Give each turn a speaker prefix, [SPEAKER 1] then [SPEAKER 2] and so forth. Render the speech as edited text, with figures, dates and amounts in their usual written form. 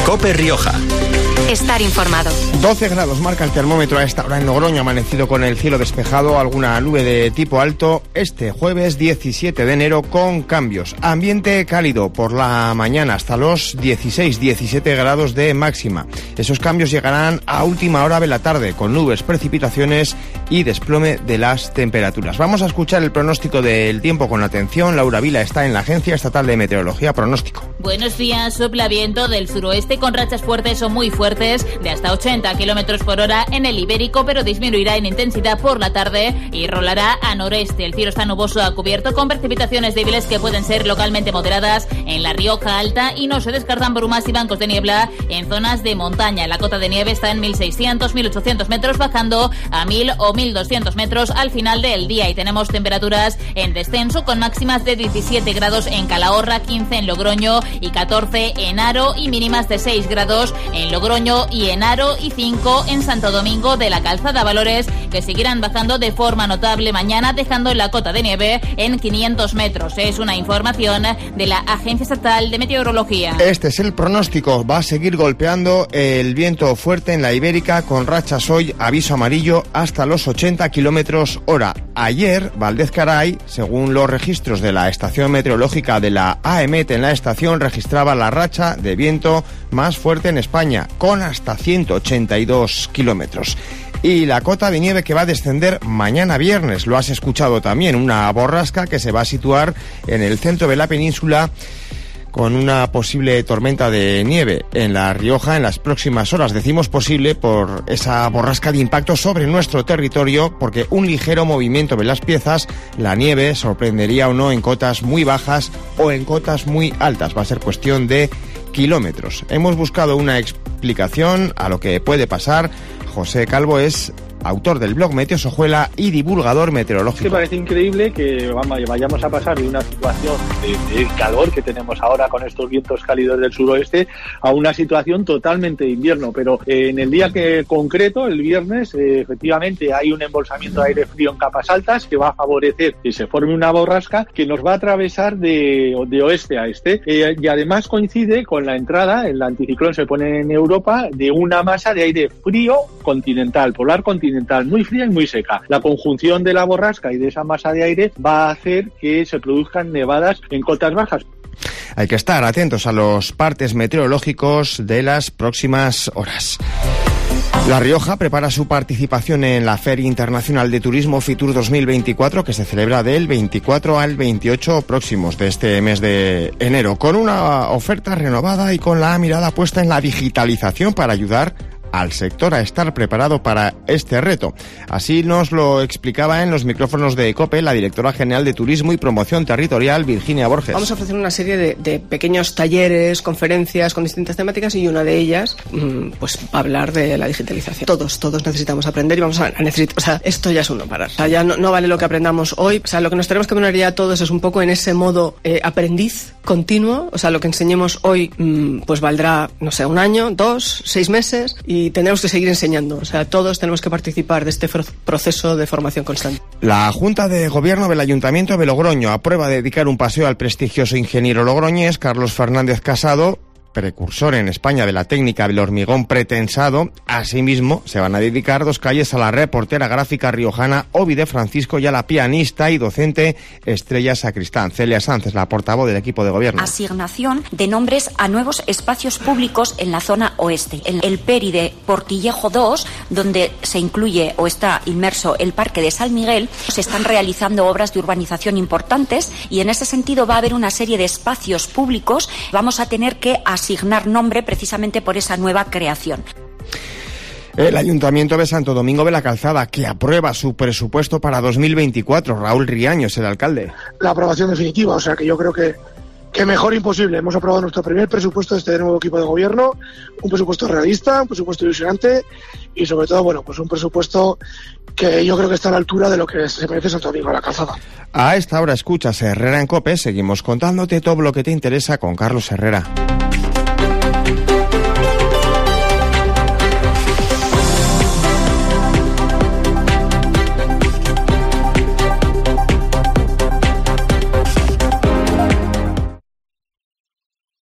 [SPEAKER 1] COPE Rioja.
[SPEAKER 2] Estar informado.
[SPEAKER 3] 12 grados marca el termómetro a esta hora en Logroño, amanecido con el cielo despejado, alguna nube de tipo alto. Este jueves 17 de enero con cambios. Ambiente cálido por la mañana hasta los 16-17 grados de máxima. Esos cambios llegarán a última hora de la tarde con nubes, precipitaciones y desplome de las temperaturas. Vamos a escuchar el pronóstico del tiempo con atención. Laura Vila está en la Agencia Estatal de Meteorología. Pronóstico.
[SPEAKER 4] Buenos días. Sopla viento del suroeste con rachas fuertes o muy fuertes de hasta 80 km por hora en el Ibérico, pero disminuirá en intensidad por la tarde y rolará a noreste. El cielo está nuboso a cubierto con precipitaciones débiles que pueden ser localmente moderadas en la Rioja Alta y no se descartan brumas y bancos de niebla en zonas de montaña. La cota de nieve está en 1.600-1.800 metros, bajando a 1.000 o 1.200 metros al final del día, y tenemos temperaturas en descenso con máximas de 17 grados en Calahorra, 15 en Logroño y 14 en Haro, y mínimas de 6 grados en Logroño y en Haro y 5 en Santo Domingo de la Calzada, valores que seguirán bajando de forma notable mañana, dejando la cota de nieve en 500 metros. Es una información de la Agencia Estatal de Meteorología.
[SPEAKER 3] Este es el pronóstico. Va a seguir golpeando el viento fuerte en la Ibérica con rachas hoy, aviso amarillo, hasta los 80 kilómetros hora. Ayer, Valdez Caray, según los registros de la estación meteorológica de la AEMET en la estación, registraba la racha de viento más fuerte en España, con hasta 182 kilómetros. Y la cota de nieve que va a descender mañana viernes, lo has escuchado también, una borrasca que se va a situar en el centro de la península con una posible tormenta de nieve en La Rioja en las próximas horas. Decimos posible por esa borrasca de impacto sobre nuestro territorio, porque un ligero movimiento de las piezas, la nieve sorprendería o no en cotas muy bajas o en cotas muy altas. Va a ser cuestión de kilómetros. Hemos buscado una explicación a lo que puede pasar. José Calvo es autor del blog Meteosojuela y divulgador meteorológico.
[SPEAKER 5] Me parece increíble que vayamos a pasar de una situación de calor que tenemos ahora con estos vientos cálidos del suroeste a una situación totalmente de invierno, pero en el día concreto, el viernes, efectivamente hay un embolsamiento de aire frío en capas altas que va a favorecer que se forme una borrasca que nos va a atravesar de oeste a este, y además coincide con la entrada, el anticiclón se pone en Europa, de una masa de aire frío continental, polar continental, muy fría y muy seca. La conjunción de la borrasca y de esa masa de aire va a hacer que se produzcan nevadas en cotas bajas.
[SPEAKER 3] Hay que estar atentos a los partes meteorológicos de las próximas horas. La Rioja prepara su participación en la Feria Internacional de Turismo Fitur 2024, que se celebra del 24 al 28 próximos de este mes de enero, con una oferta renovada y con la mirada puesta en la digitalización para ayudar al sector a estar preparado para este reto. Así nos lo explicaba en los micrófonos de COPE la directora general de Turismo y Promoción Territorial, Virginia Borges.
[SPEAKER 6] Vamos a ofrecer una serie de pequeños talleres, conferencias con distintas temáticas, y una de ellas pues va a hablar de la digitalización. Todos necesitamos aprender y vamos a necesitar, o sea, esto ya es un no parar. O sea, ya no vale lo que aprendamos hoy. O sea, lo que nos tenemos que poner ya todos es un poco en ese modo aprendiz continuo. O sea, lo que enseñemos hoy pues valdrá, no sé, 1 año, 2, 6 meses, y tenemos que seguir enseñando. O sea, todos tenemos que participar de este proceso de formación constante.
[SPEAKER 3] La Junta de Gobierno del Ayuntamiento de Logroño aprueba dedicar un paseo al prestigioso ingeniero logroñés Carlos Fernández Casado, precursor en España de la técnica del hormigón pretensado. Asimismo, se van a dedicar 2 calles a la reportera gráfica riojana Ovi de Francisco y a la pianista y docente Estrella Sacristán. Celia Sánchez, la portavoz del equipo de gobierno.
[SPEAKER 7] Asignación de nombres a nuevos espacios públicos en la zona oeste. El Peri de Portillejo 2, donde se incluye o está inmerso el Parque de San Miguel, se están realizando obras de urbanización importantes, y en ese sentido va a haber una serie de espacios públicos. Vamos a tener que asignar nombre precisamente por esa nueva creación.
[SPEAKER 3] El Ayuntamiento de Santo Domingo de la Calzada, que aprueba su presupuesto para 2024. Raúl Riaño es el alcalde.
[SPEAKER 8] La aprobación definitiva, o sea que yo creo que mejor imposible. Hemos aprobado nuestro primer presupuesto de este nuevo equipo de gobierno, un presupuesto realista, un presupuesto ilusionante y sobre todo, bueno, pues un presupuesto que yo creo que está a la altura de lo que se merece Santo Domingo de la Calzada.
[SPEAKER 3] A esta hora escuchas Herrera en COPE. Seguimos contándote todo lo que te interesa con Carlos Herrera.